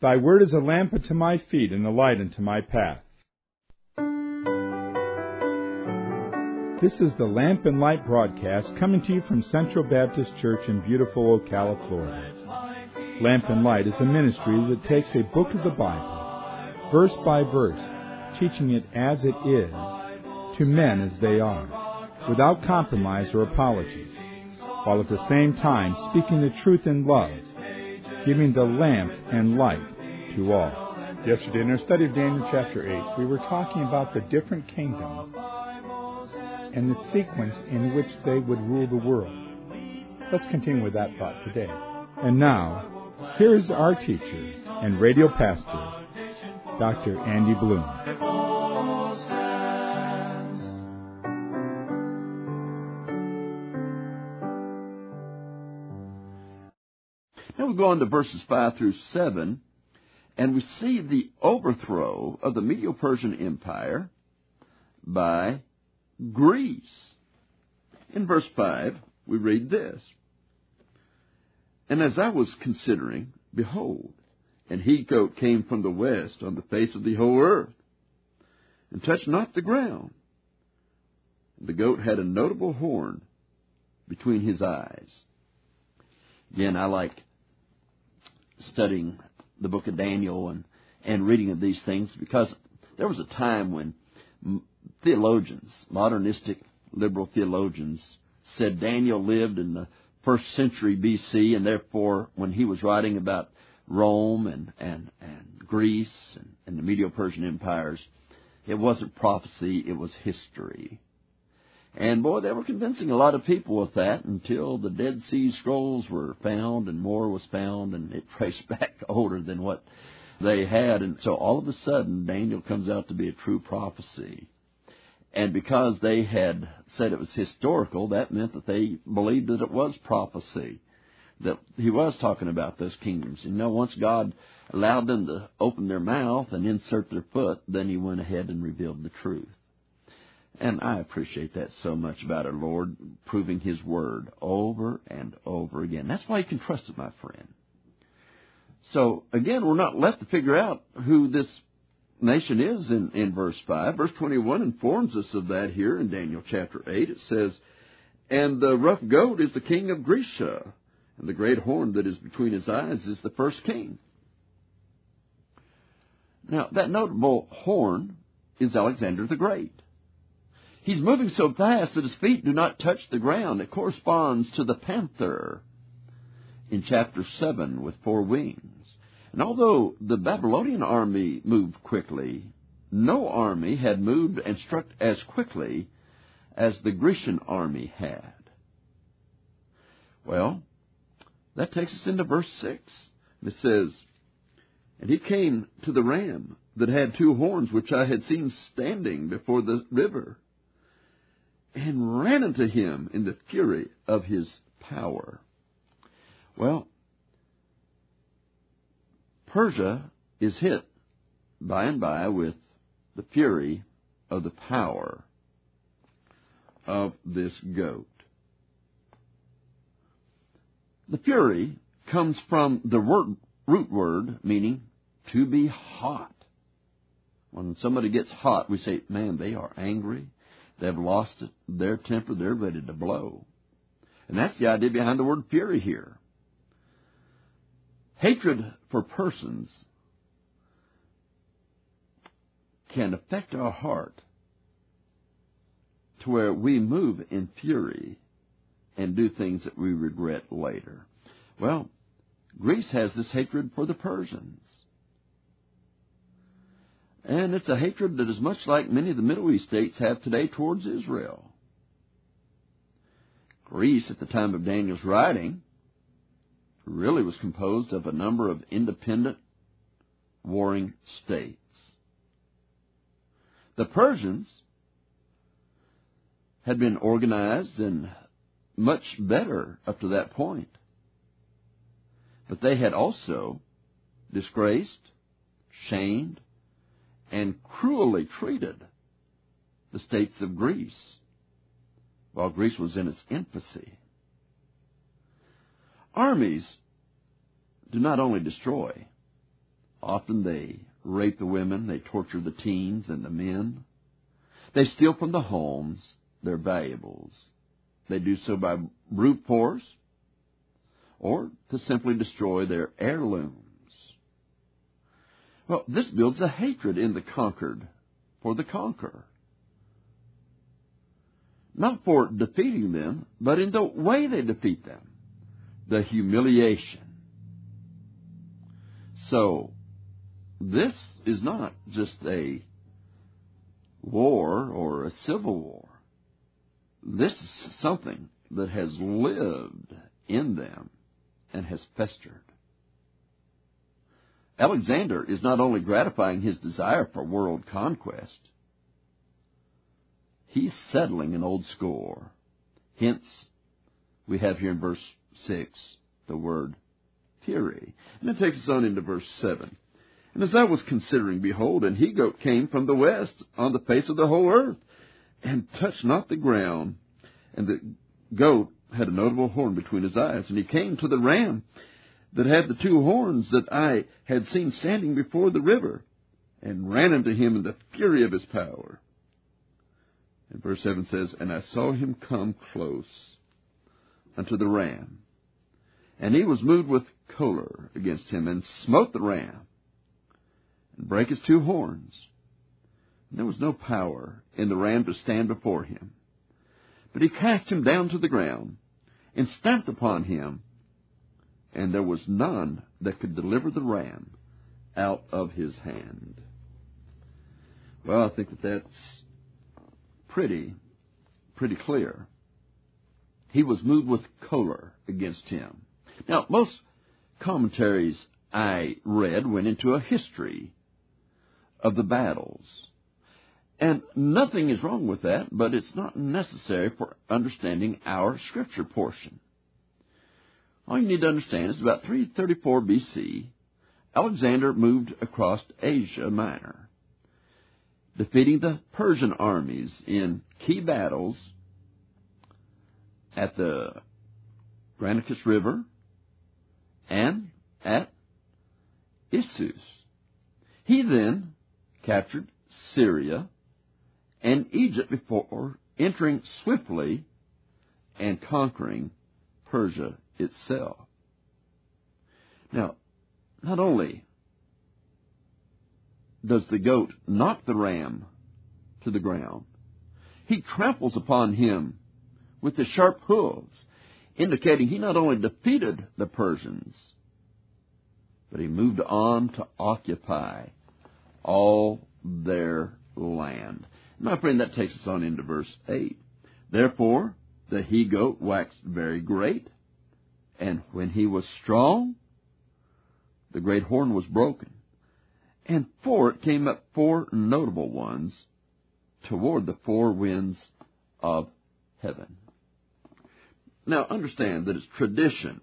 Thy word is a lamp unto my feet and a light unto my path. This is the Lamp and Light broadcast coming to you from Central Baptist Church in beautiful Ocala, Florida. Lamp and Light is a ministry that takes a book of the Bible, verse by verse, teaching it as it is, to men as they are, without compromise or apologies, while at the same time speaking the truth in love, giving the lamp and light to all. Yesterday in our study of Daniel chapter 8, we were talking about the different kingdoms and the sequence in which they would rule the world. Let's continue with that thought today. And now, here is our teacher and radio pastor, Dr. Andy Bloom. Now we go on to verses 5 through 7, and we see the overthrow of the Medo-Persian Empire by Greece. In verse 5, we read this: And as I was considering, behold, an he-goat came from the west on the face of the whole earth, and touched not the ground. And the goat had a notable horn between his eyes. Again, I like studying the book of Daniel and reading of these things, because there was a time when theologians, modernistic liberal theologians, said Daniel lived in the 1st century B.C., and therefore when he was writing about Rome and Greece and the Medo-Persian empires, it wasn't prophecy, it was history. And boy, they were convincing a lot of people with that until the Dead Sea Scrolls were found and more was found, and it traced back older than what they had. And so all of a sudden, Daniel comes out to be a true prophecy. And because they had said it was historical, that meant that they believed that it was prophecy, that he was talking about those kingdoms. You know, once God allowed them to open their mouth and insert their foot, then he went ahead and revealed the truth. And I appreciate that so much about our Lord, proving his word over and over again. That's why you can trust it, my friend. So, again, we're not left to figure out who this nation is in verse 5. Verse 21 informs us of that here in Daniel chapter 8. It says, And the rough goat is the king of Grecia, and the great horn that is between his eyes is the first king. Now, that notable horn is Alexander the Great. He's moving so fast that his feet do not touch the ground. It corresponds to the panther in chapter 7 with 4 wings. And although the Babylonian army moved quickly, no army had moved and struck as quickly as the Grecian army had. Well, that takes us into verse 6. It says, And he came to the ram that had 2 horns, which I had seen standing before the river, and ran unto him in the fury of his power. Well, Persia is hit by and by with the fury of the power of this goat. The fury comes from the root word meaning to be hot. When somebody gets hot, we say, man, they are angry. They've lost their temper. They're ready to blow. And that's the idea behind the word fury here. Hatred for persons can affect our heart to where we move in fury and do things that we regret later. Well, Greece has this hatred for the Persians. And it's a hatred that is much like many of the Middle East states have today towards Israel. Greece, at the time of Daniel's writing, really was composed of a number of independent warring states. The Persians had been organized and much better up to that point. But they had also disgraced, shamed, and cruelly treated the states of Greece while Greece was in its infancy. Armies do not only destroy, Often they rape the women, they torture the teens and the men. They steal from the homes their valuables. They do so by brute force or to simply destroy their heirlooms. Well, this builds a hatred in the conquered for the conqueror. Not for defeating them, but in the way they defeat them, the humiliation. So, this is not just a war or a civil war. This is something that has lived in them and has festered. Alexander is not only gratifying his desire for world conquest, he's settling an old score. Hence, we have here in verse 6 the word fury. And it takes us on into verse 7. And as I was considering, behold, an he-goat came from the west on the face of the whole earth, and touched not the ground. And the goat had a notable horn between his eyes. And he came to the ram that had the two horns that I had seen standing before the river, and ran unto him in the fury of his power. And verse 7 says, And I saw him come close unto the ram, and he was moved with choler against him, and smote the ram, and brake his two horns. And there was no power in the ram to stand before him. But he cast him down to the ground, and stamped upon him, and there was none that could deliver the ram out of his hand. Well, I think that's pretty clear. He was moved with choler against him. Now, most commentaries I read went into a history of the battles. And nothing is wrong with that, but it's not necessary for understanding our Scripture portion. All you need to understand is about 334 B.C., Alexander moved across Asia Minor, defeating the Persian armies in key battles at the Granicus River and at Issus. He then captured Syria and Egypt before entering swiftly and conquering Persia itself. Now, not only does the goat knock the ram to the ground, he tramples upon him with his sharp hooves, indicating he not only defeated the Persians, but he moved on to occupy all their land. My friend, that takes us on into verse 8. Therefore, the he-goat waxed very great, and when he was strong, the great horn was broken. And for it came up four notable ones toward the four winds of heaven. Now, understand that it's tradition,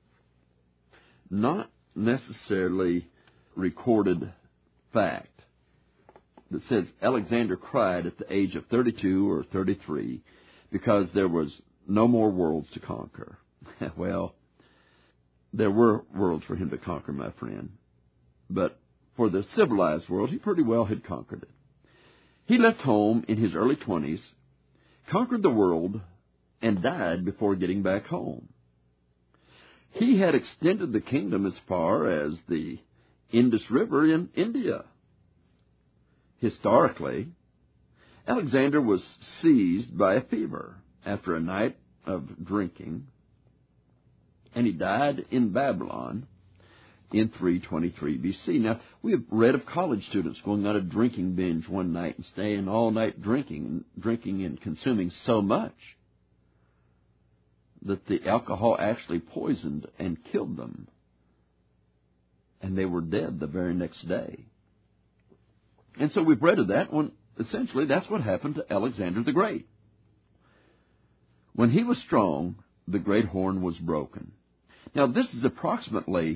not necessarily recorded fact, that says Alexander cried at the age of 32 or 33 because there was no more worlds to conquer. Well, there were worlds for him to conquer, my friend. But for the civilized world, he pretty well had conquered it. He left home in his early 20s, conquered the world, and died before getting back home. He had extended the kingdom as far as the Indus River in India. Historically, Alexander was seized by a fever after a night of drinking, and he died in Babylon in 323 B.C. Now, we have read of college students going on a drinking binge one night and staying all night drinking and consuming so much that the alcohol actually poisoned and killed them, and they were dead the very next day. And so we've read of that when essentially that's what happened to Alexander the Great. When he was strong, the great horn was broken. Now, this is approximately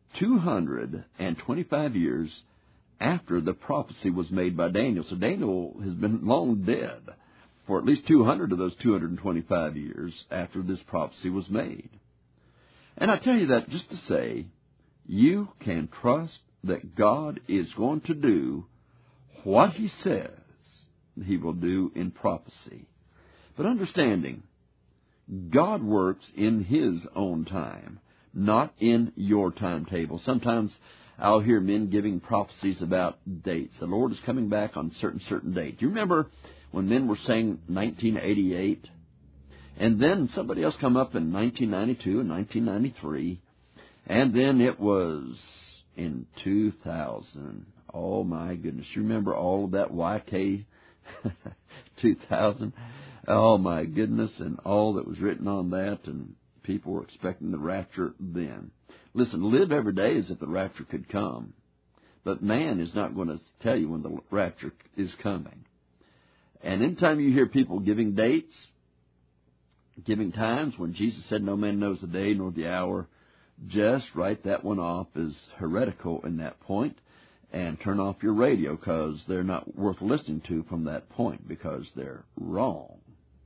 225 years after the prophecy was made by Daniel. So Daniel has been long dead for at least 200 of those 225 years after this prophecy was made. And I tell you that just to say, you can trust that God is going to do what He says He will do in prophecy. But understanding, God works in His own time, not in your timetable. Sometimes I'll hear men giving prophecies about dates. The Lord is coming back on certain date. Do you remember when men were saying 1988? And then somebody else come up in 1992 and 1993, and then it was in 2000. Oh, my goodness. You remember all of that YK 2000? Oh, my goodness, and all that was written on that, and people were expecting the rapture then. Listen, live every day as if the rapture could come, but man is not going to tell you when the rapture is coming. And anytime you hear people giving dates, giving times, when Jesus said no man knows the day nor the hour, just write that one off as heretical in that point and turn off your radio, because they're not worth listening to from that point, because they're wrong.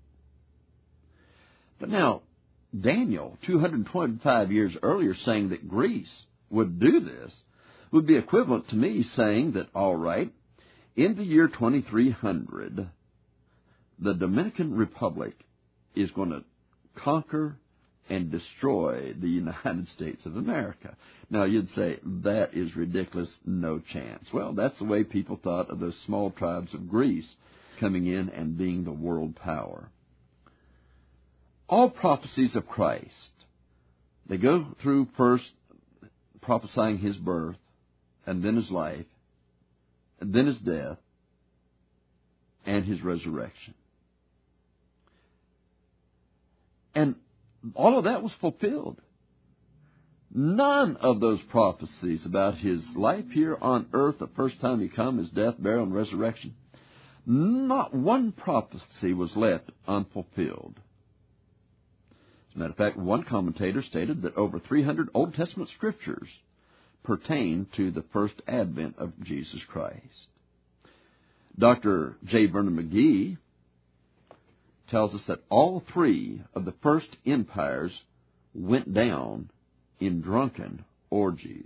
But now, Daniel, 225 years earlier, saying that Greece would do this would be equivalent to me saying that, all right, in the year 2300, the Dominican Republic is going to conquer and destroy the United States of America. Now, you'd say, that is ridiculous, no chance. Well, that's the way people thought of those small tribes of Greece coming in and being the world power. All prophecies of Christ, they go through first prophesying His birth, and then His life, and then His death, and His resurrection. And all of that was fulfilled. None of those prophecies about His life here on earth, the first time He come, His death, burial, and resurrection, not one prophecy was left unfulfilled. As a matter of fact, one commentator stated that over 300 Old Testament scriptures pertain to the first advent of Jesus Christ. Dr. J. Vernon McGee tells us that all three of the first empires went down in drunken orgies.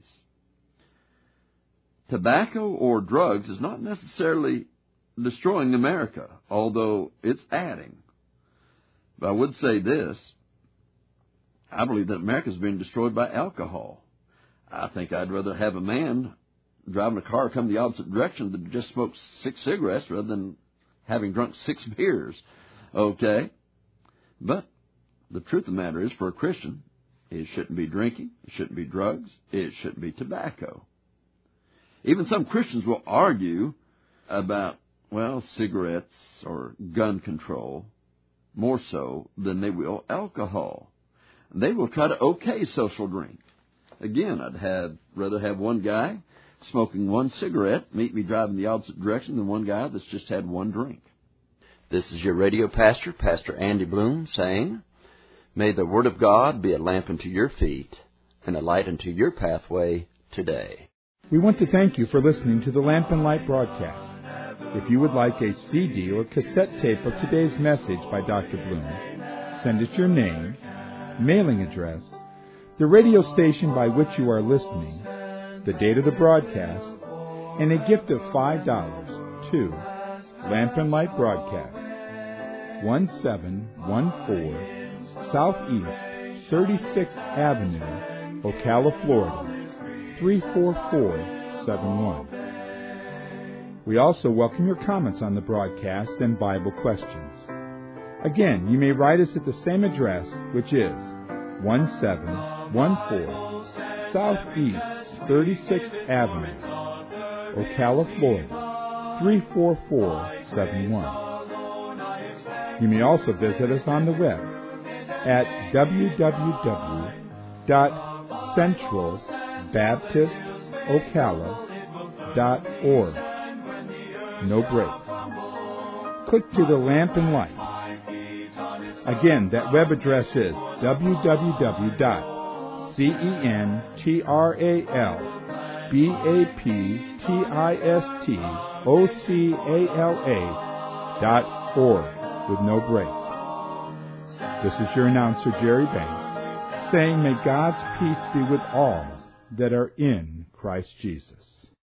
Tobacco or drugs is not necessarily destroying America, although it's adding. But I would say this: I believe that America is being destroyed by alcohol. I think I'd rather have a man driving a car come the opposite direction than just smoke 6 cigarettes rather than having drunk 6 beers. Okay? But the truth of the matter is, for a Christian, it shouldn't be drinking, it shouldn't be drugs, it shouldn't be tobacco. Even some Christians will argue about, well, cigarettes or gun control more so than they will alcohol. They will try to okay social drink. Again, I'd rather have one guy smoking 1 cigarette meet me driving the opposite direction than one guy that's just had 1 drink. This is your radio pastor, Pastor Andy Bloom, saying, may the Word of God be a lamp unto your feet and a light unto your pathway today. We want to thank you for listening to the Lamp and Light broadcast. If you would like a CD or cassette tape of today's message by Dr. Bloom, send us your name, mailing address, the radio station by which you are listening, the date of the broadcast, and a gift of $5 to Lamp and Light Broadcast, 1714 Southeast 36th Avenue, Ocala, Florida, 34471. We also welcome your comments on the broadcast and Bible questions. Again, you may write us at the same address, which is 1714 Southeast 36th Avenue, Ocala, Florida, 34471. You may also visit us on the web at www.centralbaptistocala.org. No breaks. Click to the Lamp and Light. Again, that web address is www.centralbaptistocala.org with no breaks. This is your announcer, Jerry Banks, saying may God's peace be with all that are in Christ Jesus.